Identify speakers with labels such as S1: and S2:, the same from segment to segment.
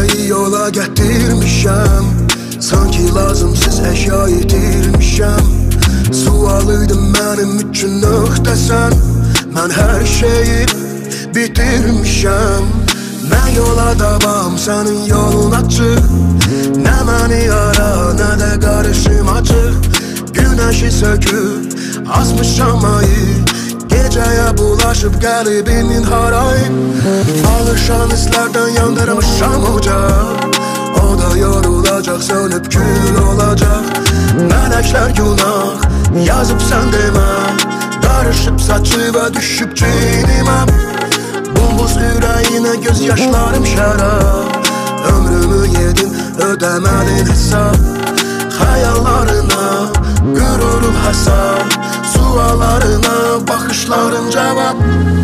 S1: ürəyi yola gətirmişəm. Sanki lazımsız əşya itirmişəm. Sualıydım mənim üçün nöqtəsən. Mən hər şeyi bitirmişəm. Nə yola davam, sənin yolun açıq. Nə məni ara, nə də qarışım açıq. Günəşi söküb, asmışam ayı. Gecəyə bulaşıb qəlbimin harayı. Alışan hisslərdən yandırmışam ocaq. O da yorulacaq, sönüb kül olacaq. Mələklər günah yazıb sən demə. Qarışıb saçı və düşüb çiynimə. Bumbuz ürəyinə göz yaşlarım şərab. Ömrümü yedin, ödəmədin hesab. Xəyallarına qürurun həsab. Suallarına baxışların cavab.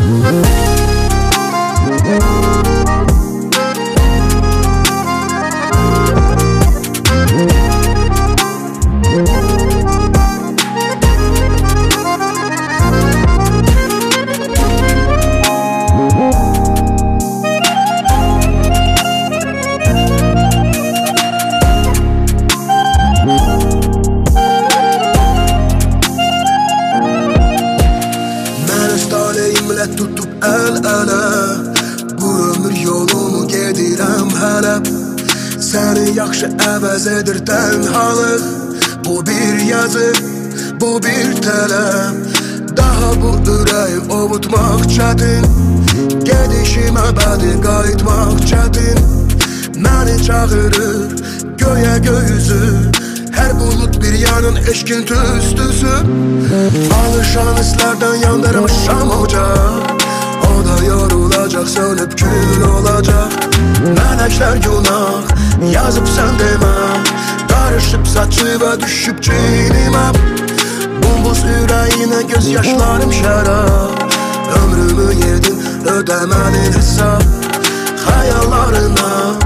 S1: Tutub əl-ələ. Bu ömür yolumu gedirəm hələ. Səni yaxşı əvəz edir tənhalıq. Bu bir yazı, bu bir tələb. Daha bu ürəyi ovutmaq çətin. Gedişim əbədi qayıtmaq çətin. Məni çağırır göyə göyüzü. Hər bulud bir yanın eşkin tüstüsü. Alışan hisslərdən yandırmışam ocaq. O da yorulacaq, sönüb kül olacaq. Mələklər günah yazıb sən demə. Qarışıb saçı və düşüb çiynimə. Bumbuz ürəyinə göz yaşlarım şərab. Ömrümü yedin, ödəmədin hesab. Xəyallarına